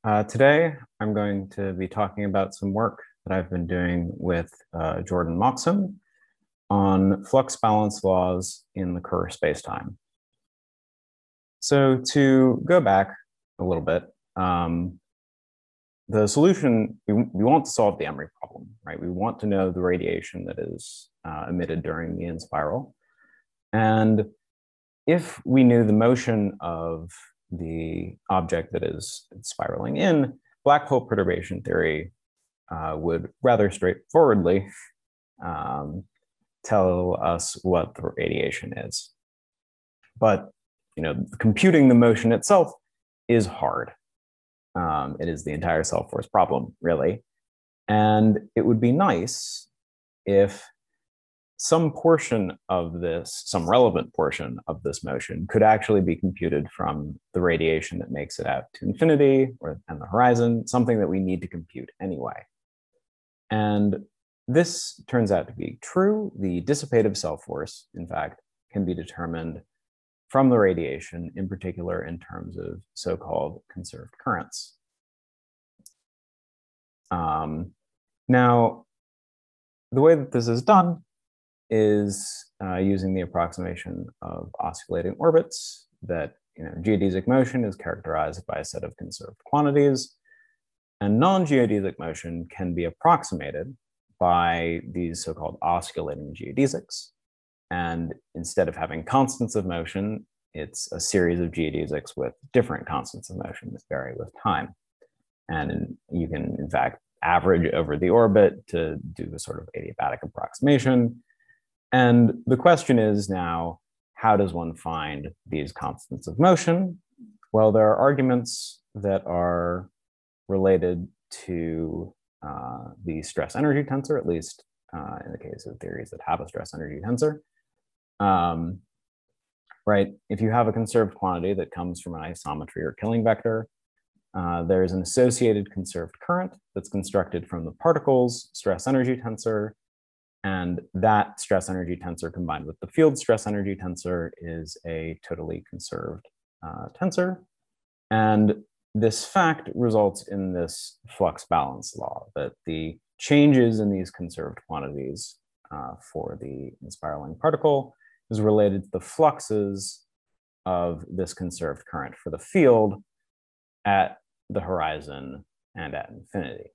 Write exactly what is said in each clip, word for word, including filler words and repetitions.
Uh, today, I'm going to be talking about some work that I've been doing with uh, Jordan Moxham on flux balance laws in the Kerr spacetime. So to go back a little bit, um, the solution, we, we want to solve the Emery problem, right? We want to know the radiation that is uh, emitted during the in-spiral. And if we knew the motion of the object that is spiraling in, black hole perturbation theory uh, would rather straightforwardly um, tell us what the radiation is. But you know, computing the motion itself is hard. Um, it is the entire self force problem, really. And it would be nice if some portion of this, some relevant portion of this motion could actually be computed from the radiation that makes it out to infinity or and the horizon, something that we need to compute anyway. And this turns out to be true. The dissipative self force, in fact, can be determined from the radiation, in particular in terms of so-called conserved currents. Um, now, the way that this is done is uh, using the approximation of oscillating orbits that, you know, geodesic motion is characterized by a set of conserved quantities, and non-geodesic motion can be approximated by these so-called osculating geodesics. And instead of having constants of motion, it's a series of geodesics with different constants of motion that vary with time. And you can, in fact, average over the orbit to do a sort of adiabatic approximation. And the question is now, how does one find these constants of motion? Well, there are arguments that are related to uh, the stress energy tensor, at least uh, in the case of theories that have a stress energy tensor. Um, right, if you have a conserved quantity that comes from an isometry or killing vector, uh, there's an associated conserved current that's constructed from the particle's stress energy tensor. And that stress energy tensor combined with the field stress energy tensor is a totally conserved uh, tensor. And this fact results in this flux balance law, that the changes in these conserved quantities uh, for the spiraling particle is related to the fluxes of this conserved current for the field at the horizon and at infinity.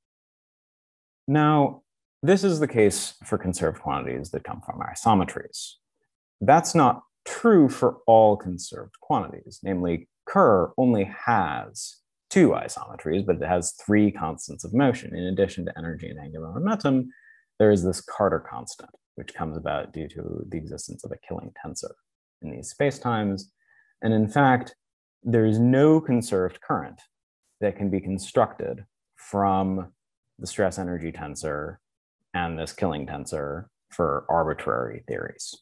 Now, this is the case for conserved quantities that come from isometries. That's not true for all conserved quantities. Namely, Kerr only has two isometries, but it has three constants of motion. In addition to energy and angular momentum, there is this Carter constant, which comes about due to the existence of a killing tensor in these spacetimes. And in fact, there is no conserved current that can be constructed from the stress energy tensor and this killing tensor for arbitrary theories.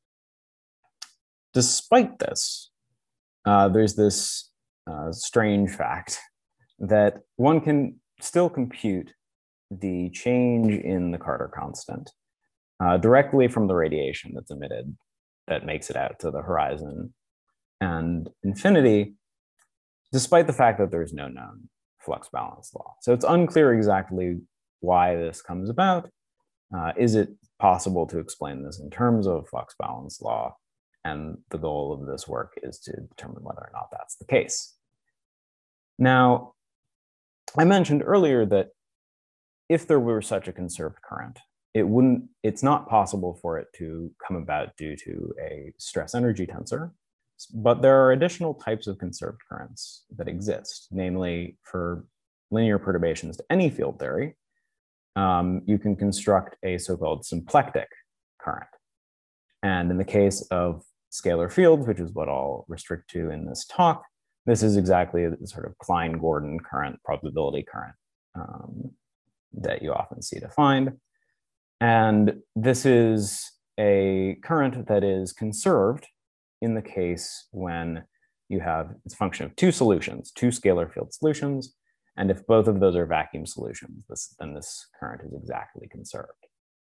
Despite this, uh, there's this uh, strange fact that one can still compute the change in the Carter constant uh, directly from the radiation that's emitted that makes it out to the horizon and infinity, despite the fact that there's no known flux balance law. So it's unclear exactly why this comes about. Uh, is it possible to explain this in terms of flux balance law? And the goal of this work is to determine whether or not that's the case. Now, I mentioned earlier that if there were such a conserved current, it wouldn't, it's not possible for it to come about due to a stress energy tensor, but there are additional types of conserved currents that exist, namely for linear perturbations to any field theory. Um, you can construct a so-called symplectic current. And in the case of scalar fields, which is what I'll restrict to in this talk, this is exactly the sort of Klein-Gordon current, probability current um, that you often see defined. And this is a current that is conserved in the case when you have its function of two solutions, two scalar field solutions. And if both of those are vacuum solutions, this, then this current is exactly conserved.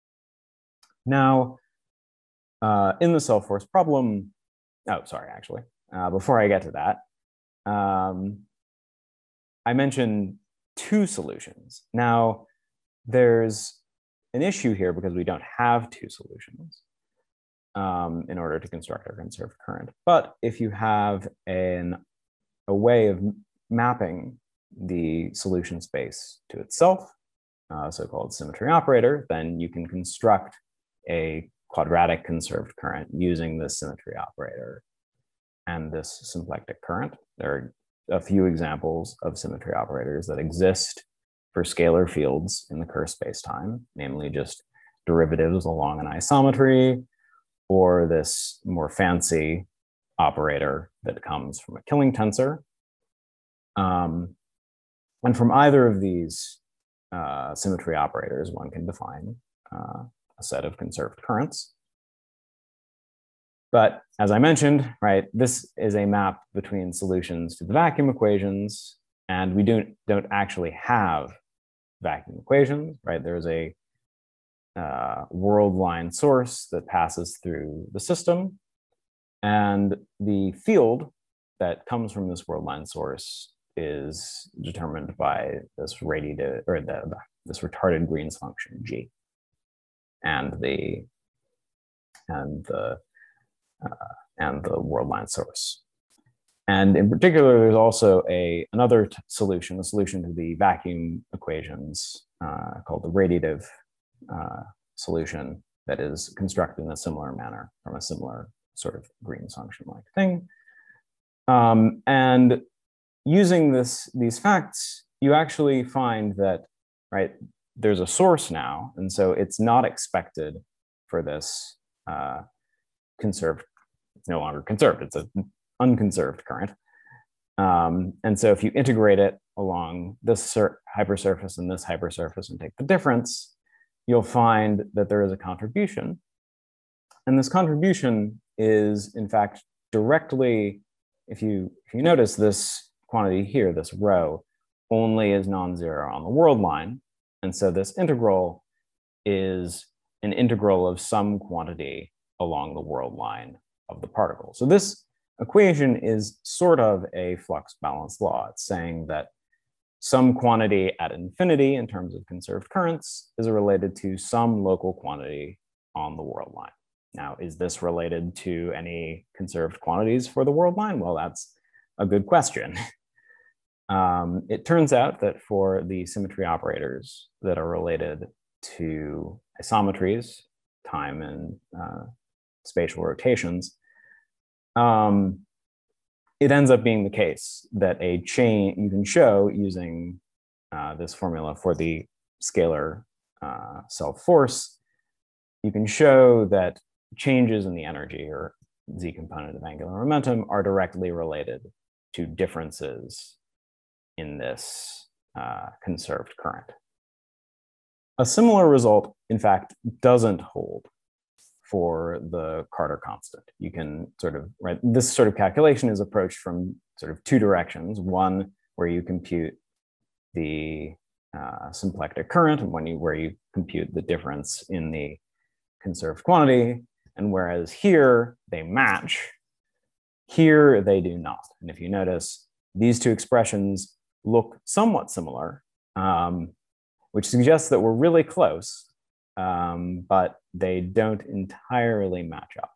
Now, uh, in the self force problem, oh, sorry, actually, uh, before I get to that, um, I mentioned two solutions. Now, there's an issue here because we don't have two solutions um, in order to construct our conserved current. But if you have an, a way of mapping the solution space to itself, uh, so-called symmetry operator, then you can construct a quadratic conserved current using this symmetry operator and this symplectic current. There are a few examples of symmetry operators that exist for scalar fields in the Kerr spacetime, namely just derivatives along an isometry, or this more fancy operator that comes from a Killing tensor. Um, and from either of these uh, symmetry operators, one can define uh, a set of conserved currents. But as I mentioned, right, this is a map between solutions to the vacuum equations, and we don't, don't actually have vacuum equations, right? There's a uh, world line source that passes through the system, and the field that comes from this world line source is determined by this radiative, or the, this retarded Green's function G, and the and the uh, and the world line source. And in particular, there's also a another solution, a solution to the vacuum equations uh, called the radiative uh, solution that is constructed in a similar manner from a similar sort of Green's function-like thing. Um, and using this, these facts, you actually find that, right, there's a source now, and so it's not expected for this uh, conserved, it's no longer conserved, it's an unconserved current. Um, and so if you integrate it along this hypersurface and this hypersurface and take the difference, you'll find that there is a contribution. And this contribution is, in fact, directly, if you, if you notice this quantity here, this rho, only is non-zero on the world line. And so this integral is an integral of some quantity along the world line of the particle. So this equation is sort of a flux balance law. It's saying that some quantity at infinity in terms of conserved currents is related to some local quantity on the world line. Now, is this related to any conserved quantities for the world line? Well, that's a good question. Um, it turns out that for the symmetry operators that are related to isometries, time and uh, spatial rotations, um, it ends up being the case that a chain, you can show using uh, this formula for the scalar uh, self-force, you can show that changes in the energy or z component of angular momentum are directly related to differences in this uh, conserved current. A similar result, in fact, doesn't hold for the Carter constant. You can sort of, right, this sort of calculation is approached from sort of two directions. One, where you compute the uh, symplectic current, and one you, where you compute the difference in the conserved quantity. And whereas here they match, here they do not. And if you notice, these two expressions look somewhat similar, um, which suggests that we're really close, um, but they don't entirely match up.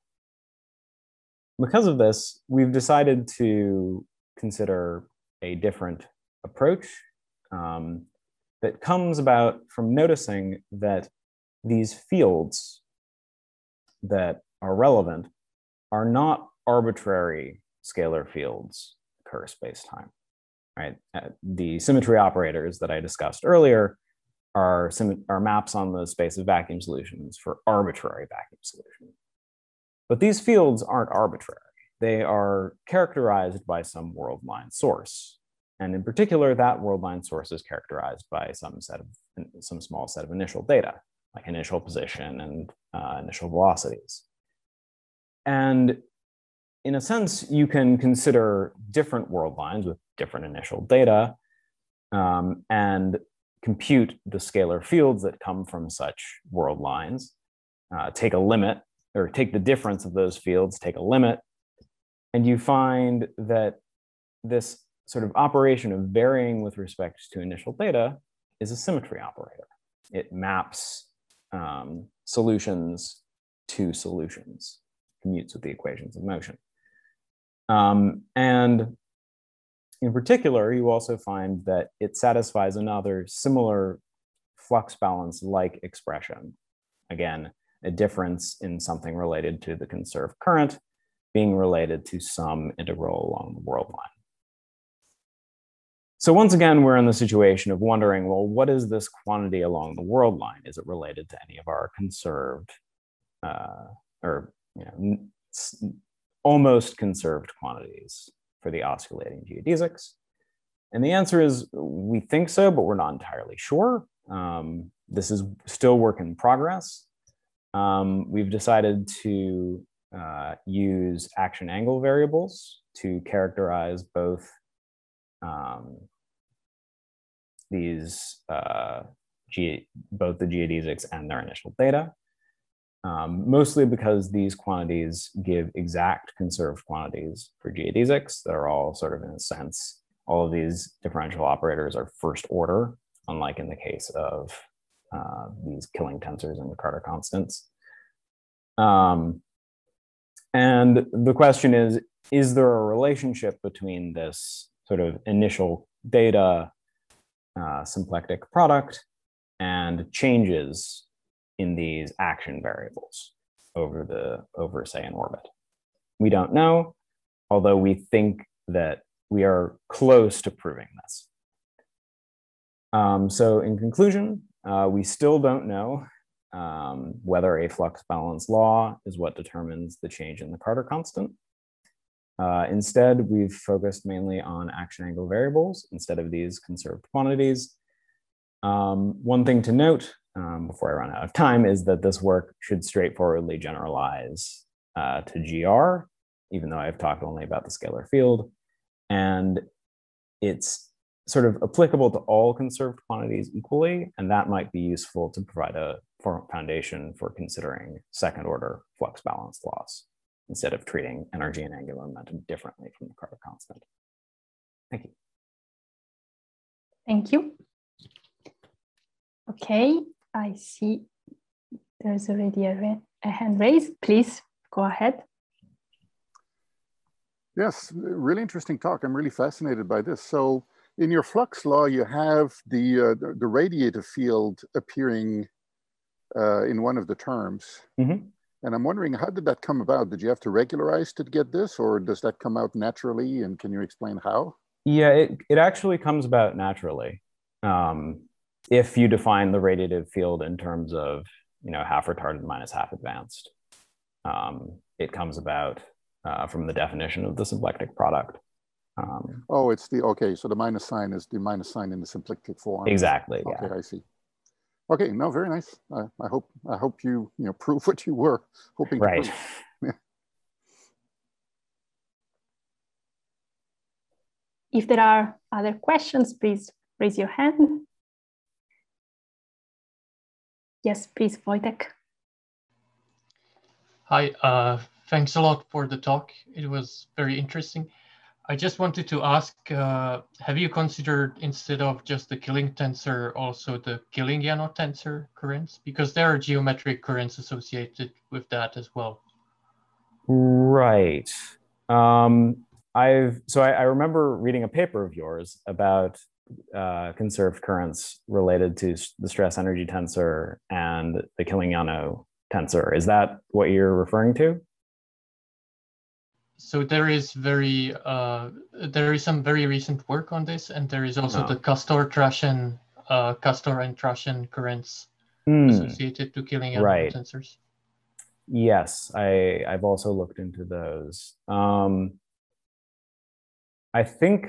Because of this, we've decided to consider a different approach um, that comes about from noticing that these fields that are relevant are not arbitrary scalar fields Kerr spacetime. Right? Uh, the symmetry operators that I discussed earlier are, are maps on the space of vacuum solutions for arbitrary vacuum solutions. But these fields aren't arbitrary. They are characterized by some world line source. And in particular, that world line source is characterized by some set of, some small set of initial data, like initial position and uh, initial velocities. And in a sense, you can consider different world lines with different initial data um, and compute the scalar fields that come from such world lines, uh, take a limit, or take the difference of those fields, take a limit, and you find that this sort of operation of varying with respect to initial data is a symmetry operator. It maps um, solutions to solutions, commutes with the equations of motion. Um, and in particular, you also find that it satisfies another similar flux balance-like expression. Again, a difference in something related to the conserved current being related to some integral along the world line. So once again, we're in the situation of wondering, well, what is this quantity along the world line? Is it related to any of our conserved uh, or you know, almost conserved quantities for the oscillating geodesics? And the answer is we think so, but we're not entirely sure. Um, this is still work in progress. Um, we've decided to uh, use action angle variables to characterize both um, these, uh, Ge both the geodesics and their initial data, um, mostly because these quantities give exact conserved quantities for geodesics that are all sort of, in a sense, all of these differential operators are first order, unlike in the case of uh, these killing tensors and the Carter constants. Um, and the question is, is there a relationship between this sort of initial data uh, symplectic product and changes in these action variables over the, over say an orbit? We don't know, although we think that we are close to proving this. Um, so in conclusion, uh, we still don't know um, whether a flux balance law is what determines the change in the Carter constant. Uh, instead, we've focused mainly on action angle variables instead of these conserved quantities. Um, one thing to note um, before I run out of time is that this work should straightforwardly generalize uh, to G R, even though I've talked only about the scalar field. And it's sort of applicable to all conserved quantities equally, and that might be useful to provide a foundation for considering second order flux balance laws instead of treating energy and angular momentum differently from the Carter constant. Thank you. Thank you. Okay, I see there's already a, a hand raised. Please go ahead. Yes, really interesting talk. I'm really fascinated by this. So in your flux law, you have the, uh, the, the radiative field appearing uh, in one of the terms. Mm-hmm. And I'm wondering, how did that come about? Did you have to regularize to get this, or does that come out naturally? And can you explain how? Yeah, it, it actually comes about naturally. Um, if you define the radiative field in terms of, you know, half retarded minus half advanced, um, it comes about uh, from the definition of the symplectic product. Um, oh, it's the, okay, so the minus sign is the minus sign in the symplectic form. Exactly, okay, yeah. I see. Okay, no, very nice. I, I hope I hope you you know prove what you were hoping right. to prove. If there are other questions, please raise your hand. Yes, please, Wojtek. Hi, uh, thanks a lot for the talk. It was very interesting. I just wanted to ask, uh, have you considered, instead of just the killing tensor, also the Killing-Yano tensor currents? Because there are geometric currents associated with that as well. Right. Um, I've so I, I remember reading a paper of yours about uh, conserved currents related to the stress energy tensor and the Killing-Yano tensor. Is that what you're referring to? So there is very uh, there is some very recent work on this, and there is also oh. the Castor-Trashen uh, Castor and Trashen currents mm. associated to Killing-Yano right. tensors. Yes, I I've also looked into those. Um, I think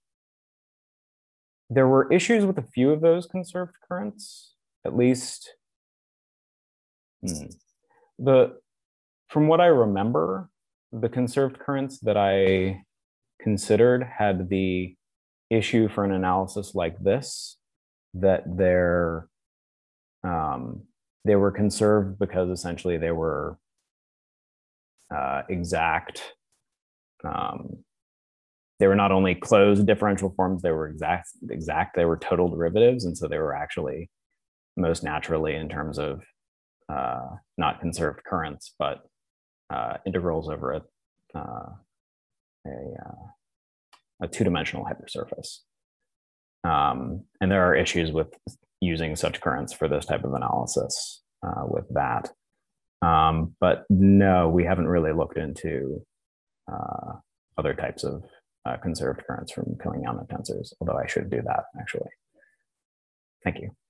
there were issues with a few of those conserved currents, at least. Hmm. The from what I remember, the conserved currents that I considered had the issue for an analysis like this, that they're um, they were conserved because essentially they were uh, exact um, they were not only closed differential forms, they were exact, exact, they were total derivatives. And so they were actually most naturally in terms of uh, not conserved currents, but uh, integrals over a, uh, a, uh, a two-dimensional hypersurface. Um, and there are issues with using such currents for this type of analysis uh, with that. Um, but no, we haven't really looked into uh, other types of uh, conserved currents from Killing-Yanov tensors, although I should do that actually. Thank you.